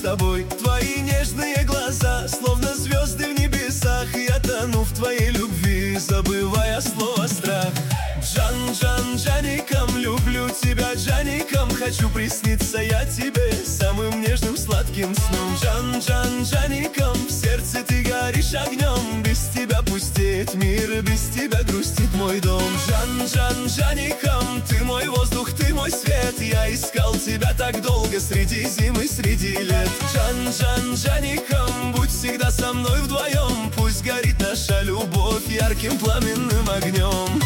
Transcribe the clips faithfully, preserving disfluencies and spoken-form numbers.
тобой. Твои нежные глаза, словно звезды в небесах. Я тону в твоей любви, забывая слово страх. Джан, Джан, Джаником, люблю тебя, Джаником. Хочу присниться я тебе самым нежным сладким сном. Джан, Джан, Джаником, в сердце ты горишь огнем. Без тебя пустеет мир, без тебя грустит мой дом. Джан, Джан, Джаником, ты мой воздух, ты мой свет. Я искал тебя так долго среди зимы, среди лет. Джан, Джан, Джаником, будь всегда со мной вдвоем. Пусть горит наша любовь ярким пламенным огнем.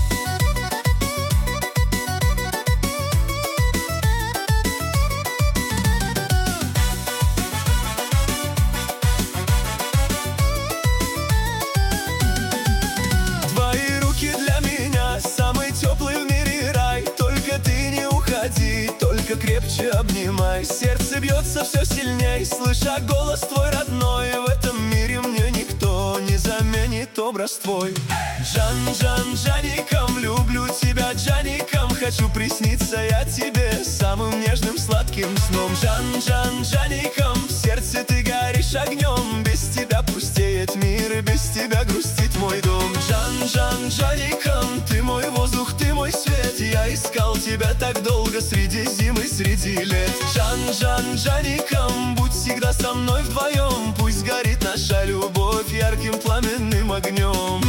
Только крепче обнимай. Сердце бьется все сильней, слыша голос твой родной. В этом мире мне никто не заменит образ твой. Джан, Джан, Джаником, люблю тебя, Джаником. Хочу присниться я тебе самым нежным сладким сном. Джан, Джан, Джаником, в сердце ты горишь огнем. Без тебя пустеет мир, и без тебя грустит мой дом. Джан, Джан, Джаником, ты мой воздух, ты мой свет. Я искал тебя так долго среди зимы, среди лет. Джан, Джан, Джаником, будь всегда со мной вдвоем. Пусть горит наша любовь ярким пламенным огнем.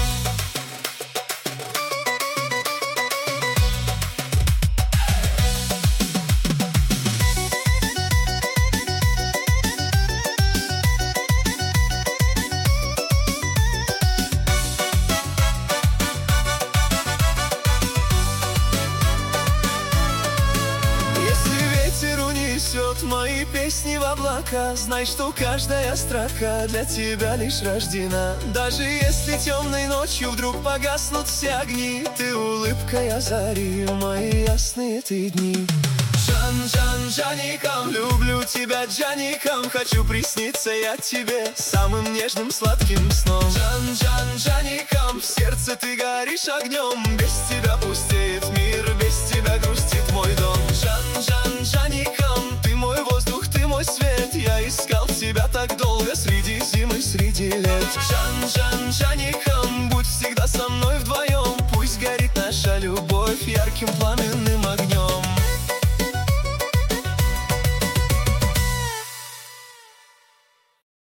Мои песни в облака, знай, что каждая строка для тебя лишь рождена. Даже если темной ночью вдруг погаснут все огни, ты улыбкой озари мои ясные ты дни. Джан, Джан, Джаником, люблю тебя, Джаником. Хочу присниться я тебе самым нежным сладким сном. Джан, Джан, Джаником, в сердце ты горишь огнем. Без тебя пустеет мир, без тебя грустит мой дом. Джан, Джан, Джаником, ты мой воздух, ты мой свет. Я искал тебя так долго среди зимы, среди лет. Джан, Джан, Джаником, будь всегда со мной вдвоем. Пусть горит наша любовь ярким пламенным огнем.